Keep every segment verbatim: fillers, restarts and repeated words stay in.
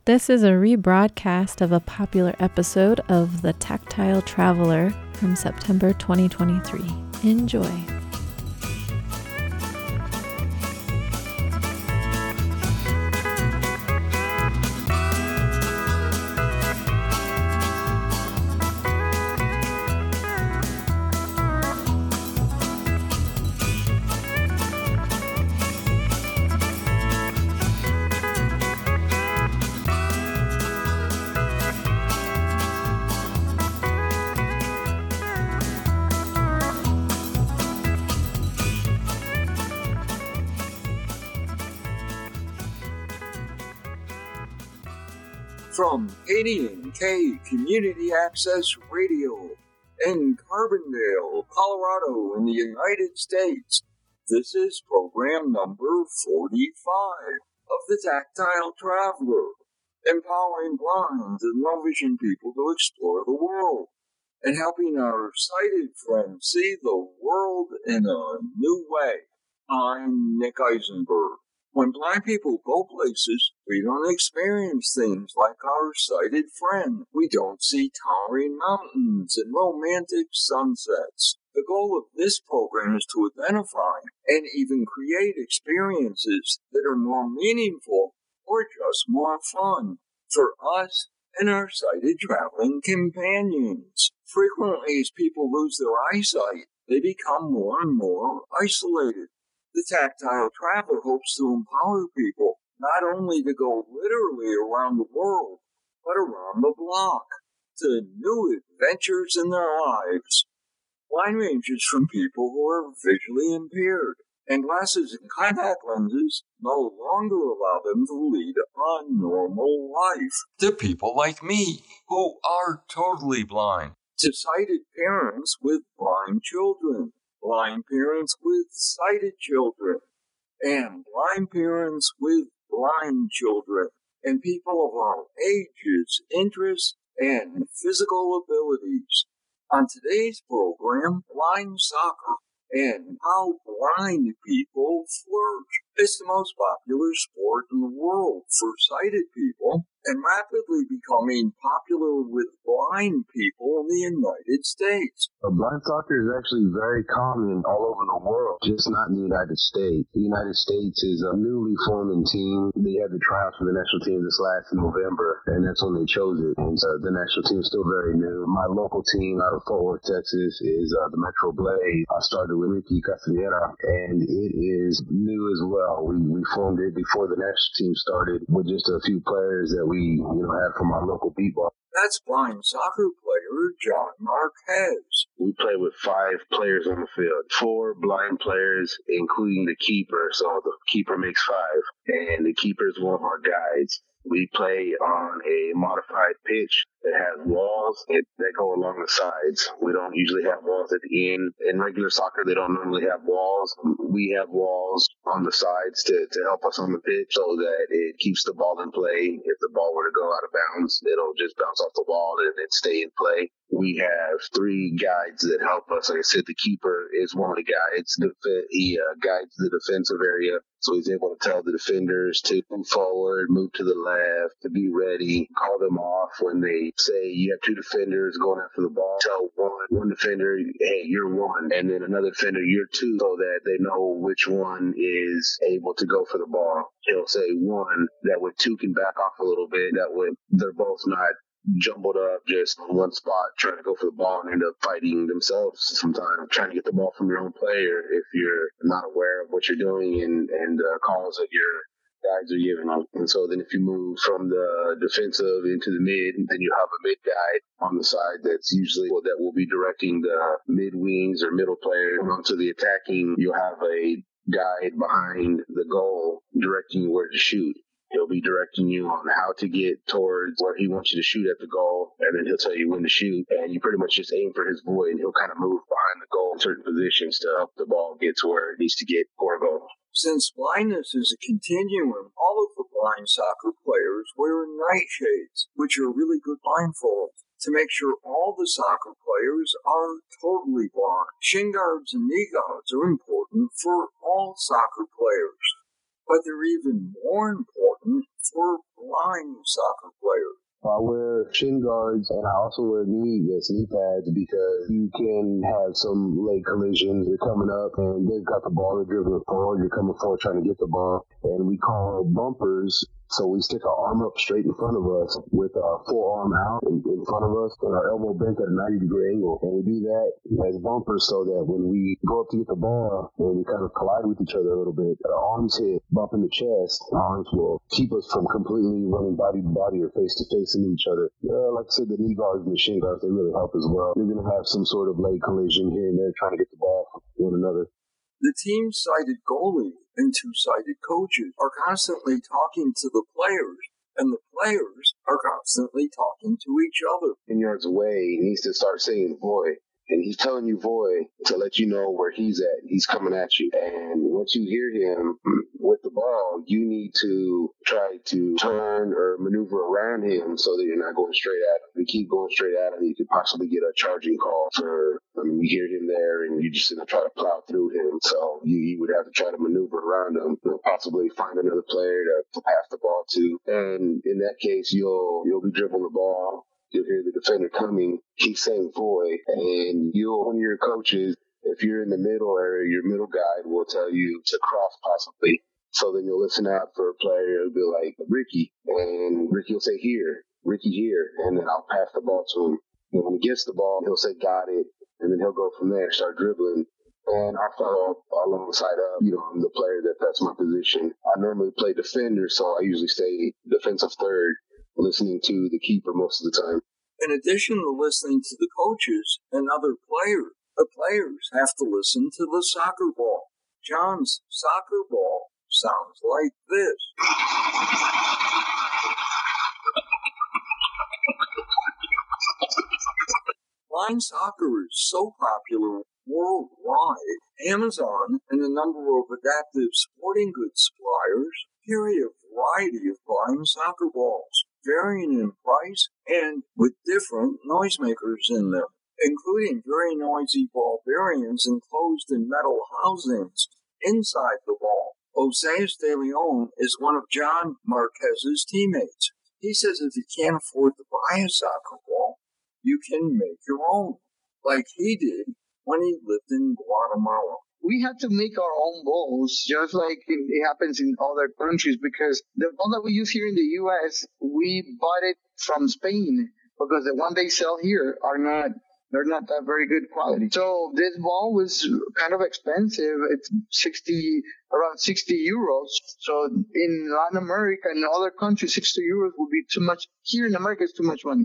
This is a rebroadcast of a popular episode of The Tactile Traveler from September twenty twenty-three. Enjoy. From K D N K Community Access Radio in Carbondale, Colorado, in the United States, this is program number forty-five of The Tactile Traveler, empowering blind and low-vision people to explore the world and helping our sighted friends see the world in a new way. I'm Nick Eisenberg. When blind people go places, we don't experience things like our sighted friend. We don't see towering mountains and romantic sunsets. The goal of this program is to identify and even create experiences that are more meaningful or just more fun for us and our sighted traveling companions. Frequently, as people lose their eyesight, they become more and more isolated. The Tactile Traveler hopes to empower people not only to go literally around the world, but around the block to new adventures in their lives. Blind ranges from people who are visually impaired, and glasses and contact lenses no longer allow them to lead a normal life. To people like me, who are totally blind. To sighted parents with blind children. Blind parents with sighted children, and blind parents with blind children, and people of all ages, interests, and physical abilities. On today's program, blind soccer and how blind people flourish. It's the most popular sport in the world for sighted people and rapidly becoming popular with blind people in the United States. Uh, blind soccer is actually very common all over the world, just not in the United States. The United States is a newly forming team. They had the tryouts for the national team this last November, and that's when they chose it. And so the national team is still very new. My local team out of Fort Worth, Texas is uh, the Metro Blade. I started with Ricky Castaneda, and it is new as well. We, we formed it before the national team started with just a few players that we you know had from our local b-ball. That's blind soccer player John Marquez. We play with five players on the field, four blind players, including the keeper. So the keeper makes five, and the keeper is one of our guides. We play on a modified pitch that has walls that go along the sides. We don't usually have walls at the end. In regular soccer, they don't normally have walls. We have walls on the sides to, to help us on the pitch so that it keeps the ball in play. If the ball were to go out of bounds, it'll just bounce off the wall and then stay in play. We have three guides that help us. Like I said, the keeper is one of the guides. He uh, guides the defensive area, so he's able to tell the defenders to move forward, move to the left, to be ready, call them off when they say you have two defenders going after the ball. Tell one, one defender, hey, you're one, and then another defender, you're two, so that they know which one is able to go for the ball. He'll say one, that way two can back off a little bit, that way they're both not jumbled up just on one spot trying to go for the ball and end up fighting themselves sometimes, trying to get the ball from your own player if you're not aware of what you're doing and, and uh, calls that your guides are giving them. And so then if you move from the defensive into the mid, then you have a mid guide on the side that's usually well, that will be directing the mid wings or middle player onto the attacking. You'll have a guide behind the goal directing you where to shoot. He'll be directing you on how to get towards where he wants you to shoot at the goal, and then he'll tell you when to shoot, and you pretty much just aim for his void, and he'll kind of move behind the goal in certain positions to help the ball get to where it needs to get for a goal. Since blindness is a continuum, all of the blind soccer players wear nightshades, which are really good blindfolds, to make sure all the soccer players are totally blind. Shin guards and knee guards are important for all soccer players, but they're even more important for blind soccer players? I wear shin guards, and I also wear knee, yes, knee pads, because you can have some leg collisions. You're coming up, and they've got the ball, they're dribbling forward, you're coming forward trying to get the ball, and we call bumpers. So we stick our arm up straight in front of us with our forearm out in, in front of us and our elbow bent at a ninety degree angle. And we do that as bumpers so that when we go up to get the ball and we kind of collide with each other a little bit, our arms hit, bump in the chest, our arms will keep us from completely running body to body or face to face into each other. Uh, like I said, the knee guards and the shin guards, they really help as well. You're going to have some sort of leg collision here and there trying to get the ball from one another. The team-sided goalie and two-sided coaches are constantly talking to the players, and the players are constantly talking to each other. ten yards away, he needs to start saying voy. And he's telling you voy to let you know where he's at. He's coming at you. And once you hear him with the ball, you need to try to turn or maneuver around him so that you're not going straight at him. If you keep going straight at him, you could possibly get a charging call for, I mean, you hear him there and you're just going to try to plow through him. So you, you would have to try to maneuver around him and possibly find another player to, to pass the ball to. And in that case, you'll, you'll be dribbling the ball. You'll hear the defender coming, keep saying voy, and you'll, one of your coaches, if you're in the middle area, your middle guide will tell you to cross possibly. So then you'll listen out for a player who'll be like, Ricky, and Ricky will say here, Ricky here, and then I'll pass the ball to him. And when he gets the ball, he'll say got it, and then he'll go from there, start dribbling. And I'll follow up alongside of, you know, I'm the player that that's my position. I normally play defender, so I usually stay defensive third, listening to the keeper most of the time. In addition to listening to the coaches and other players, the players have to listen to the soccer ball. John's soccer ball sounds like this. Blind soccer is so popular worldwide, Amazon and a number of adaptive sporting goods suppliers carry a variety of blind soccer balls, varying in price and with different noisemakers in them, including very noisy ball variants enclosed in metal housings inside the ball. Oseas de Leon is one of John Marquez's teammates. He says if you can't afford to buy a soccer ball, you can make your own, like he did when he lived in Guatemala. We had to make our own balls, just like it happens in other countries, because the ball that we use here in the U S, we bought it from Spain, because the one they sell here are not, they're not that very good quality. So this ball was kind of expensive. It's sixty, around sixty euros. So in Latin America and other countries, sixty euros would be too much. Here in America, it's too much money.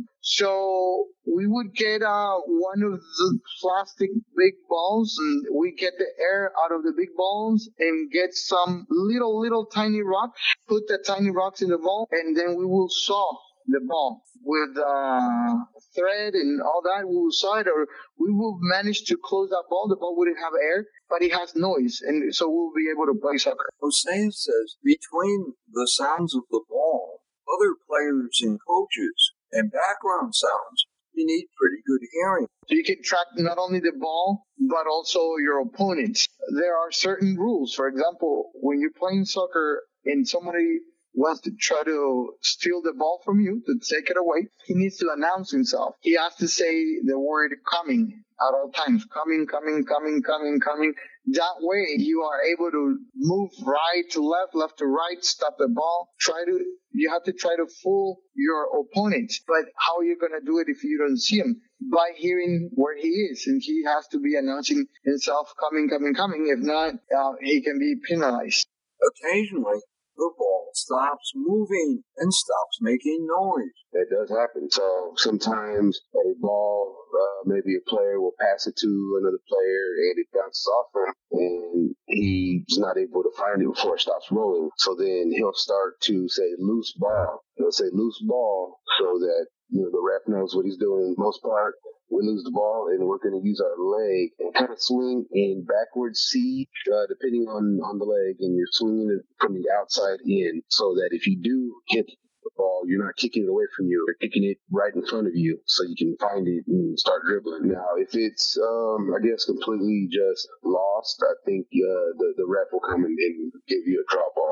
So we would get uh, one of the plastic big balls, and we get the air out of the big balls and get some little, little tiny rocks, put the tiny rocks in the ball, and then we will saw the ball with uh, thread and all that. We will saw it, or we will manage to close that ball. The ball wouldn't have air, but it has noise, and so we'll be able to play soccer. Hossein says between the sounds of the ball, other players and coaches, and background sounds, you need pretty good hearing. So you can track not only the ball, but also your opponents. There are certain rules. For example, when you're playing soccer and somebody wants to try to steal the ball from you, to take it away, he needs to announce himself. He has to say the word coming at all times. Coming, coming, coming, coming, coming. That way you are able to move right to left, left to right, stop the ball. Try to, you have to try to fool your opponent. But how are you going to do it if you don't see him? By hearing where he is. And he has to be announcing himself coming, coming, coming. If not, uh, he can be penalized. Occasionally, the ball stops moving and stops making noise. That does happen. So sometimes a ball, uh, maybe a player will pass it to another player and it bounces off him and he's not able to find it before it stops rolling. So then he'll start to say loose ball. He'll say loose ball so that, you know, the ref knows what he's doing. Most part, we lose the ball and we're going to use our leg and kind of swing in backwards C, uh, depending on, on the leg, and you're swinging it from the outside in so that if you do hit the ball, you're not kicking it away from you. You're kicking it right in front of you so you can find it and start dribbling. Now, if it's, um, I guess, completely just lost, I think uh, the, the ref will come and, and give you a draw ball.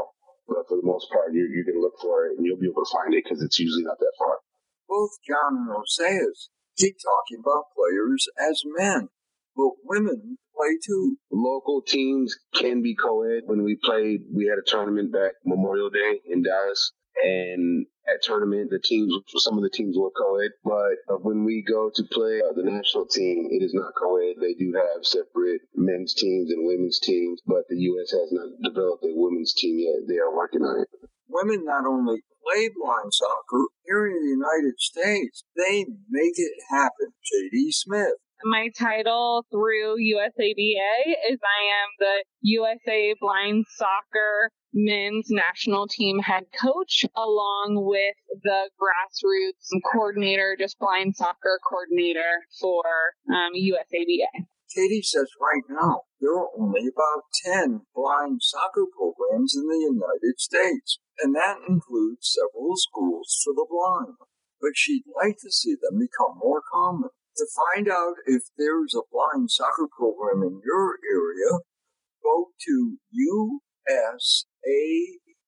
but for the most part, you're, you're going to look for it and you'll be able to find it because it's usually not that far. Both John and Oseas keep talking about players as men, but women play too. Local teams can be co-ed. When we played, we had a tournament back Memorial Day in Dallas, and at tournament, the teams, some of the teams were co-ed, but when we go to play uh, the national team, it is not co-ed. They do have separate men's teams and women's teams, but the U S has not developed a women's team yet. They are working on it. Women not only play blind soccer here in the United States, they make it happen. J D Smith. My title through U S A B A is I am the U S A Blind Soccer Men's National Team head coach, along with the grassroots coordinator, just blind soccer coordinator for um, U S A B A. Katie says right now there are only about ten blind soccer programs in the United States, and that includes several schools for the blind. But she'd like to see them become more common. To find out if there's a blind soccer program in your area, go to U S A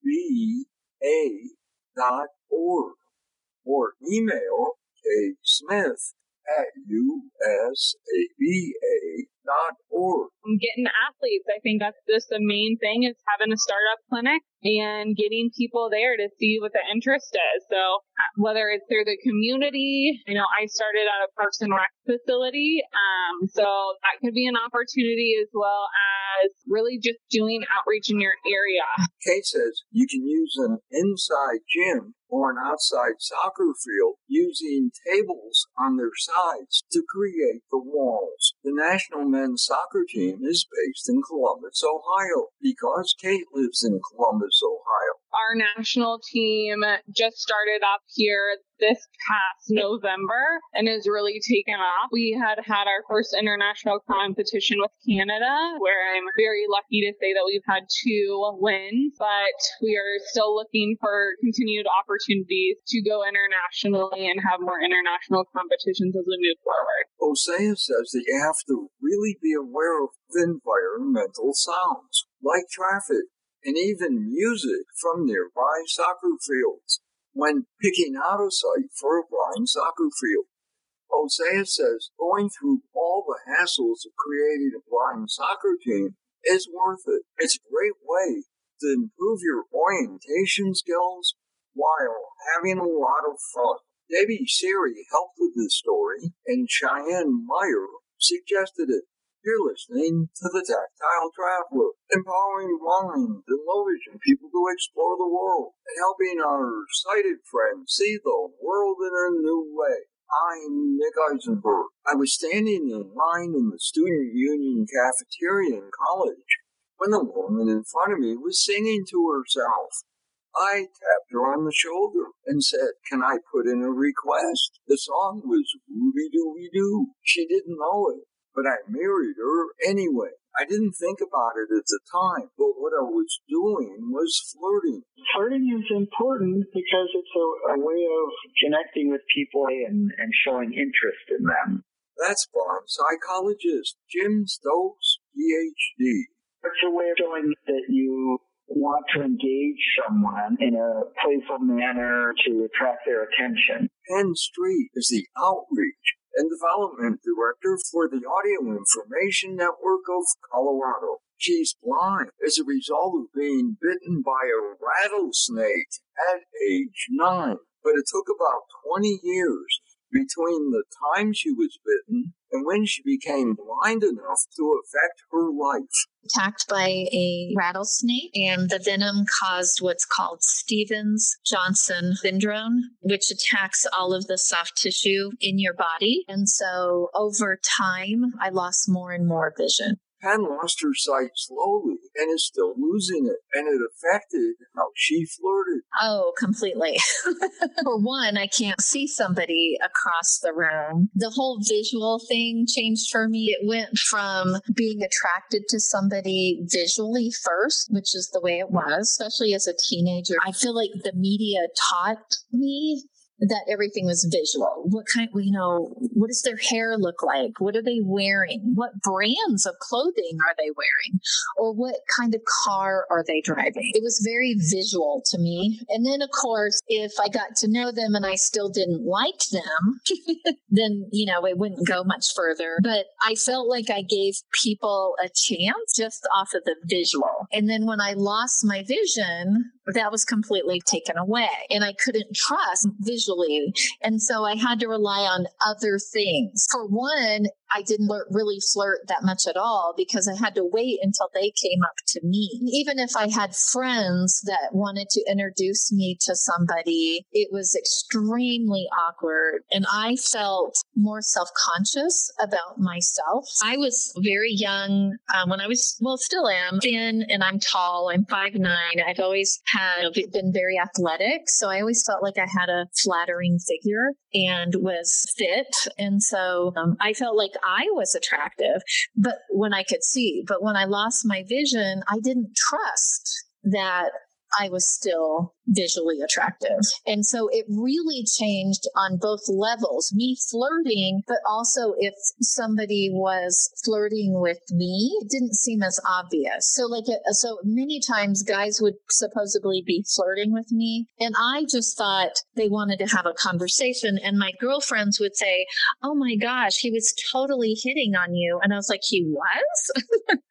B A dot org or email K Smith at U S A B A dot org. Getting athletes, I think that's just the main thing, is having a startup clinic and getting people there to see what the interest is. So whether it's through the community, you know, I started at a Parks and Rec facility, um, so that could be an opportunity, as well as really just doing outreach in your area. Kate says you can use an inside gym or an outside soccer field using tables on their sides to create the walls. The national men's soccer team is based in Columbus, Ohio, because Kate lives in Columbus, Ohio. Our national team just started up here this past November and has really taken off. We had had our first international competition with Canada, where I'm very lucky to say that we've had two wins, but we are still looking for continued opportunities to go internationally and have more international competitions as we move forward. Osea says that you have to really be aware of environmental sounds, like traffic, and even music from nearby soccer fields when picking out a site for a blind soccer field. Osea says going through all the hassles of creating a blind soccer team is worth it. It's a great way to improve your orientation skills while having a lot of fun. Debbie Siri helped with this story, and Cheyenne Meyer suggested it. You're listening to The Tactile Traveler, empowering blind and low-vision people to explore the world and helping our sighted friends see the world in a new way. I'm Nick Eisenberg. I was standing in line in the Student Union cafeteria in college when the woman in front of me was singing to herself. I tapped her on the shoulder and said, "Can I put in a request?" The song was Ruby-Dooby-Doo. She didn't know it, but I married her anyway. I didn't think about it at the time, but what I was doing was flirting. Flirting is important because it's a, a way of connecting with people and, and showing interest in them. That's blind psychologist Jim Stokes, P H D. It's a way of showing that you want to engage someone in a playful manner to attract their attention. Penn Street is the outreach and development director for the Audio Information Network of Colorado. She's blind as a result of being bitten by a rattlesnake at age nine, but it took about twenty years between the time she was bitten and when she became blind enough to affect her life. Attacked by a rattlesnake, and the venom caused what's called Stevens-Johnson syndrome, which attacks all of the soft tissue in your body. And so over time, I lost more and more vision. Penn lost her sight slowly and is still losing it, and it affected how she flirted. Oh, completely. For one, I can't see somebody across the room. The whole visual thing changed for me. It went from being attracted to somebody visually first, which is the way it was, especially as a teenager. I feel like the media taught me that everything was visual. What kind, you know, what does their hair look like? What are they wearing? What brands of clothing are they wearing? Or what kind of car are they driving? It was very visual to me. And then, of course, if I got to know them and I still didn't like them, then, you know, it wouldn't go much further. But I felt like I gave people a chance just off of the visual. And then when I lost my vision, that was completely taken away and I couldn't trust visually. And so I had to rely on other things. For one, I didn't really flirt that much at all because I had to wait until they came up to me. Even if I had friends that wanted to introduce me to somebody, it was extremely awkward. And I felt more self-conscious about myself. I was very young um, when I was, well, still am, thin, and I'm tall. I'm five nine. I've always had been very athletic. So I always felt like I had a flattering figure and was fit. And so um, I felt like I was attractive, but when I could see, but when I lost my vision, I didn't trust that I was still visually attractive. And so it really changed on both levels, me flirting, but also if somebody was flirting with me, it didn't seem as obvious. So like, so many times guys would supposedly be flirting with me. And I just thought they wanted to have a conversation. And my girlfriends would say, oh my gosh, he was totally hitting on you. And I was like, he was?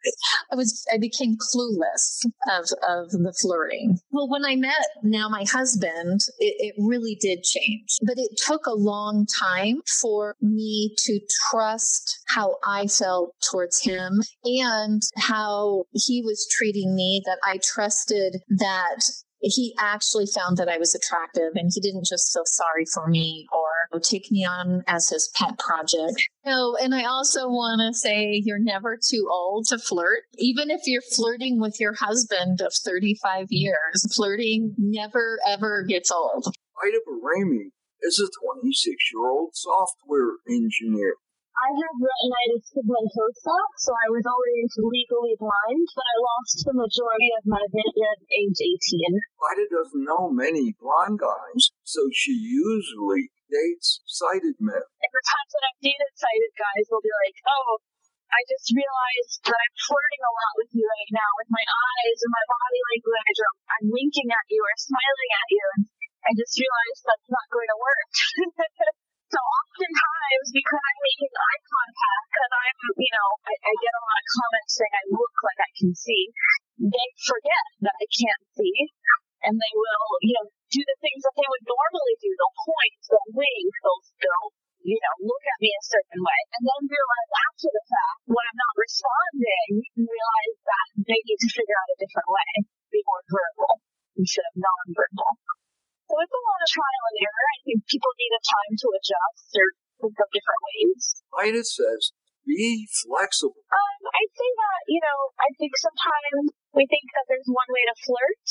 I was, I became clueless of, of the flirting. Well, when I met now my husband, it, it really did change. But it took a long time for me to trust how I felt towards him and how he was treating me, that I trusted that he actually found that I was attractive and he didn't just feel sorry for me or take me on as his pet project. No, and I also want to say you're never too old to flirt. Even if you're flirting with your husband of thirty-five years, flirting never, ever gets old. Ida Barami is a twenty-six-year-old software engineer. I have retinitis pigmentosa, so I was always legally blind, but I lost the majority of my vision at age eighteen. Ida doesn't know many blind guys, so she usually dates sighted men. And the times that I've dated sighted guys will be like, oh, I just realized that I'm flirting a lot with you right now with my eyes and my body language, or I'm winking at you or smiling at you, and I just realized that's not going to work. So oftentimes, because I'm making eye contact, because I'm, you know, I, I get a lot of comments saying I look like I can see, they forget that I can't see, and they will, you know, do the things that they would normally do. They'll point, they'll wink, they'll, they'll, you know, look at me a certain way, and then realize after the fact, when I'm not responding, realize that they need to figure out a different way, be more verbal instead of non-verbal. So it's a lot of trial and error. I think people need a time to adjust or think of different ways. Ida says, be flexible. Um, I'd say that, you know, I think sometimes we think that there's one way to flirt,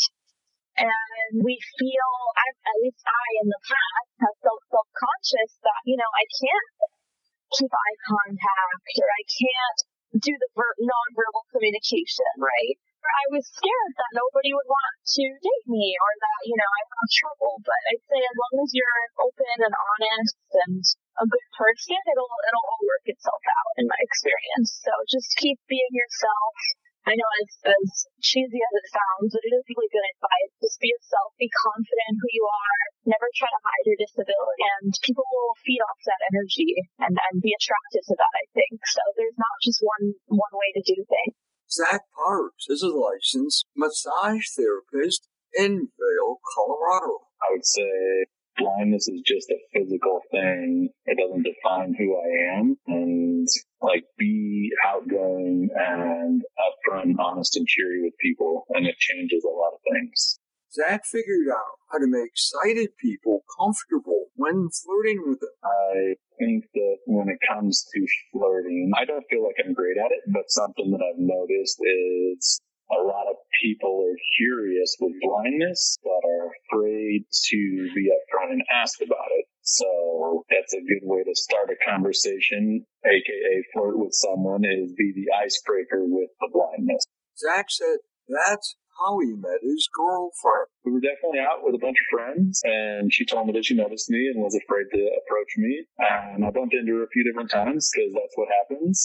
and we feel, at least I in the past, have felt self-conscious that, you know, I can't keep eye contact, or I can't do the ver- non-verbal communication, right? I was scared that nobody would want to date me, or that, you know, I would have trouble. But I'd say as long as you're open and honest and a good person, it'll it'll all work itself out in my experience. So just keep being yourself. I know as, as cheesy as it sounds, but it is really good advice. Just be yourself, be confident in who you are, never try to hide your disability, and people will feed off that energy and, and be attracted to that, I think. So there's not just one one way to do things. Zach Parks is a licensed massage therapist in Vail, Colorado. I would say blindness is just a physical thing. It doesn't define who I am. And, like, be outgoing and upfront, honest, and cheery with people. And it changes a lot of things. Zach figured out how to make sighted people comfortable when flirting with them. I think that when it comes to flirting, I don't feel like I'm great at it, but something that I've noticed is a lot of people are curious with blindness, but are afraid to be upfront and ask about it. So that's a good way to start a conversation, aka flirt with someone, is be the icebreaker with the blindness. Zach said that's how he met his girlfriend. We were definitely out with a bunch of friends, and she told me that she noticed me and was afraid to approach me. And I bumped into her a few different times because that's what happens.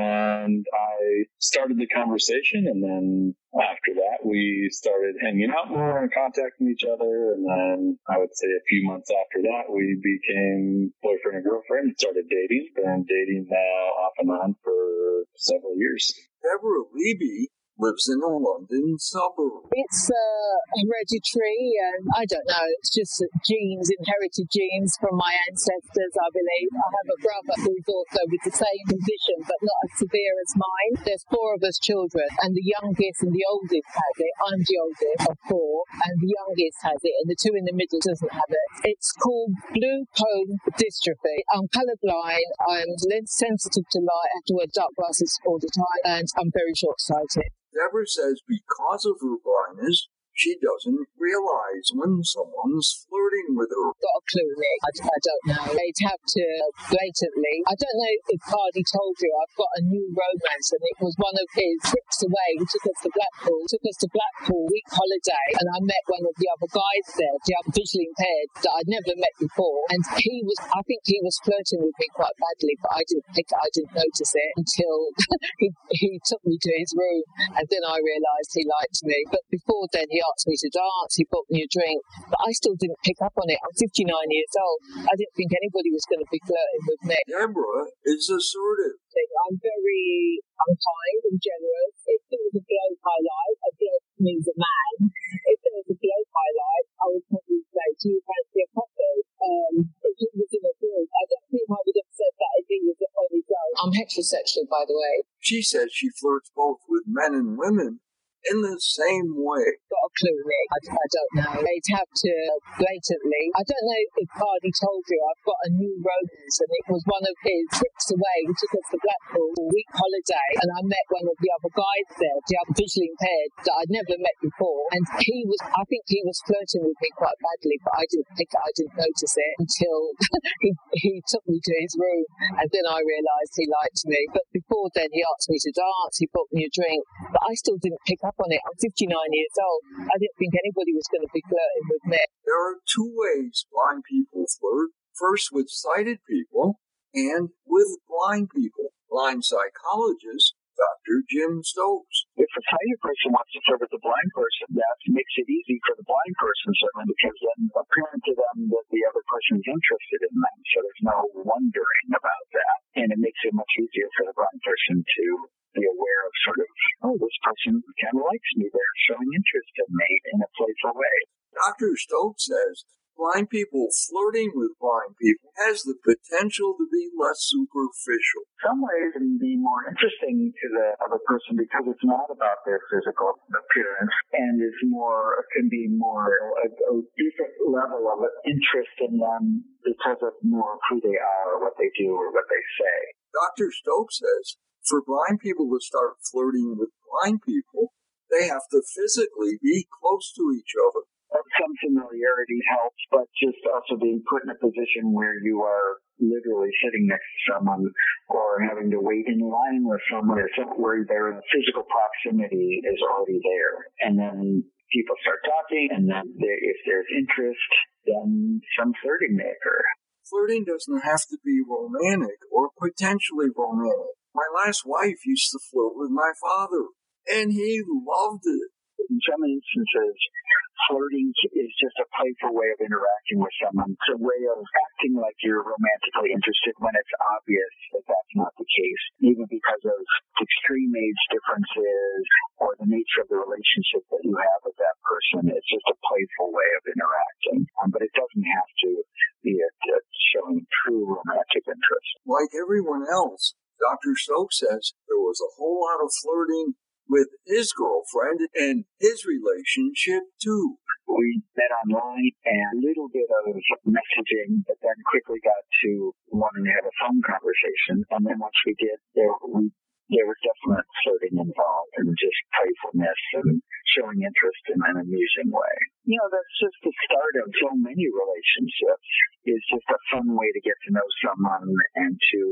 And I started the conversation, and then after that, we started hanging out more and contacting each other. And then I would say a few months after that, we became boyfriend and girlfriend and started dating. Been dating now off and on for several years. Deborah Levy lives in a London suburb. It's uh, hereditary, and I don't know, it's just genes, inherited genes from my ancestors, I believe. I have a brother who's also with the same condition, but not as severe as mine. There's four of us children, and the youngest and the oldest has it. I'm the oldest of four, and the youngest has it, and the two in the middle doesn't have it. It's called blue cone dystrophy. I'm colourblind, I'm sensitive to light, I have to wear dark glasses all the time, and I'm very short-sighted. Deborah says because of her blindness, she doesn't realize when someone's flirting with her. Got a clue, Nick. I, I don't know. They'd have to blatantly. I don't know if Hardy told you I've got a new romance, and it was one of his trips away. He took us to Blackpool, took us to Blackpool week holiday, and I met one of the other guys there, the other visually impaired that I'd never met before. And he was, I think he was flirting with me quite badly, but I didn't think, I didn't notice it until he he took me to his room, and then I realised he liked me. But before then, he asked me to dance, he bought me a drink, but I still didn't pick up on it. I'm fifty-nine years old. I didn't think anybody was going to be flirting with me. Deborah is assertive. I'm very unkind and generous. If there was a bloke I like, a bloke means a man. If there was a bloke I like, I would probably say, do you fancy a coffee? Um, if he was in a group, I don't think I would have said that if he was on his own. I'm heterosexual, by the way. She says she flirts both with men and women in the same way. Got a clue, Nick. I, I don't know. They'd have to blatantly. I don't know if Hardy told you I've got a new romance, and it was one of his trips away. He took us to Blackpool a week holiday, and I met one of the other guys there, the other visually impaired that I'd never met before. And he was, I think he was flirting with me quite badly, but I didn't think I didn't notice it until he he took me to his room, and then I realised he liked me. But before then, he asked me to dance, he bought me a drink, but I still didn't pick up on it. I'm fifty-nine years old. I didn't think anybody was going to be flirting with me. There are two ways blind people flirt. First with sighted people and with blind people. Blind psychologist Doctor Jim Stokes. If a sighted person wants to flirt with a blind person, that makes it easy for the blind person, certainly, because then apparent to them that the other person is interested in them. So there's no wondering about that. And it makes it much easier for the blind person to be aware of sort of, oh, this person kind of likes me. They're showing interest in me in a playful way. Doctor Stokes says blind people flirting with blind people has the potential to be less superficial. In some ways, it can be more interesting to the other person because it's not about their physical appearance and is more, can be more a, a different level of interest in them because of more who they are or what they do or what they say. Doctor Stokes says for blind people to start flirting with blind people, they have to physically be close to each other. Some familiarity helps, but just also being put in a position where you are literally sitting next to someone or having to wait in line with someone or something where their physical proximity is already there. And then people start talking, and then there, if there's interest, then some flirting may occur. Flirting doesn't have to be romantic or potentially romantic. My last wife used to flirt with my father, and he loved it. In some instances, flirting is just a playful way of interacting with someone. It's a way of acting like you're romantically interested when it's obvious that that's not the case, even because of extreme age differences or the nature of the relationship that you have with that person. It's just a playful way of interacting, um, but it doesn't have to be a, a showing true romantic interest. Like everyone else, Doctor Stokes says there was a whole lot of flirting with his girlfriend and his relationship too. We met online and a little bit of messaging, but then quickly got to wanting to have a phone conversation. And then once we did, there, we, there was definite flirting involved and just playfulness and showing interest in an amusing way. You know, that's just the start of so many relationships. It's just a fun way to get to know someone and to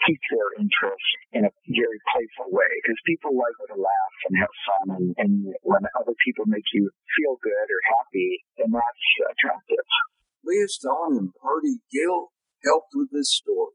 pique their interest in a very playful way, because people like to laugh and have fun, and, and when other people make you feel good or happy, then that's attractive. Leah Stone and Party Gill helped with this story.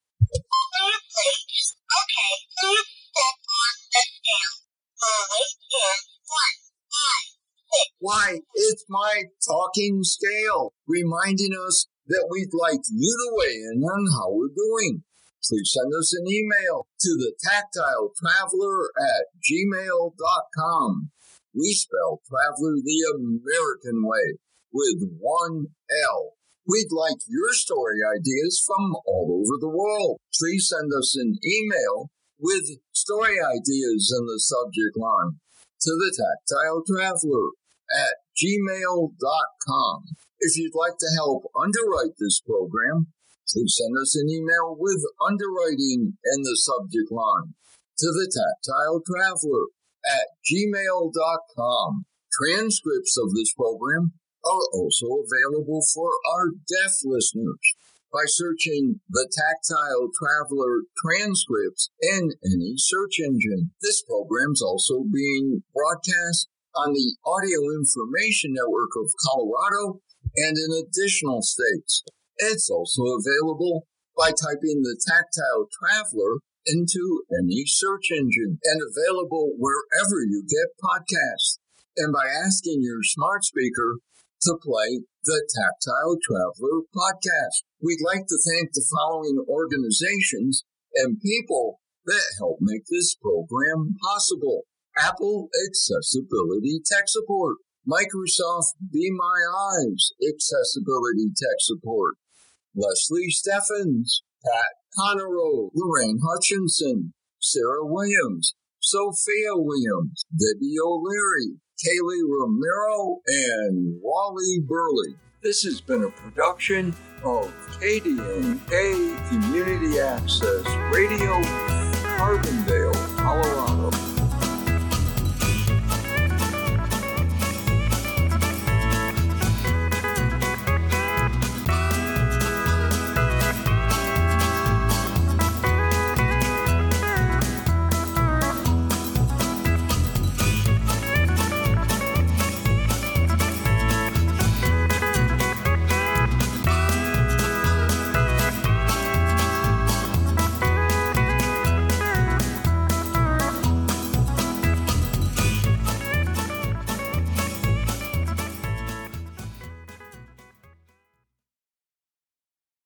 Okay, let's step on the scale. Five, ten, one, five, six. Why, it's my talking scale, reminding us that we'd like you to weigh in on how we're doing. Please send us an email to the tactile traveler at gmail dot com. We spell traveler the American way, with one L. We'd like your story ideas from all over the world. Please send us an email with story ideas in the subject line to the tactile traveler at gmail dot com. If you'd like to help underwrite this program, please send us an email with underwriting in the subject line to the tactile traveler at gmail dot com. Transcripts of this program are also available for our deaf listeners by searching the Tactile Traveler transcripts in any search engine. This program is also being broadcast on the Audio Information Network of Colorado and in additional states. It's also available by typing the Tactile Traveler into any search engine and available wherever you get podcasts, and by asking your smart speaker to play the Tactile Traveler podcast. We'd like to thank the following organizations and people that help make this program possible: Apple Accessibility Tech Support, Microsoft Be My Eyes Accessibility Tech Support, Leslie Steffens, Pat Conero, Lorraine Hutchinson, Sarah Williams, Sophia Williams, Debbie O'Leary, Kaylee Romero, and Wally Burley. This has been a production of K D N K Community Access Radio, Carbondale, Colorado.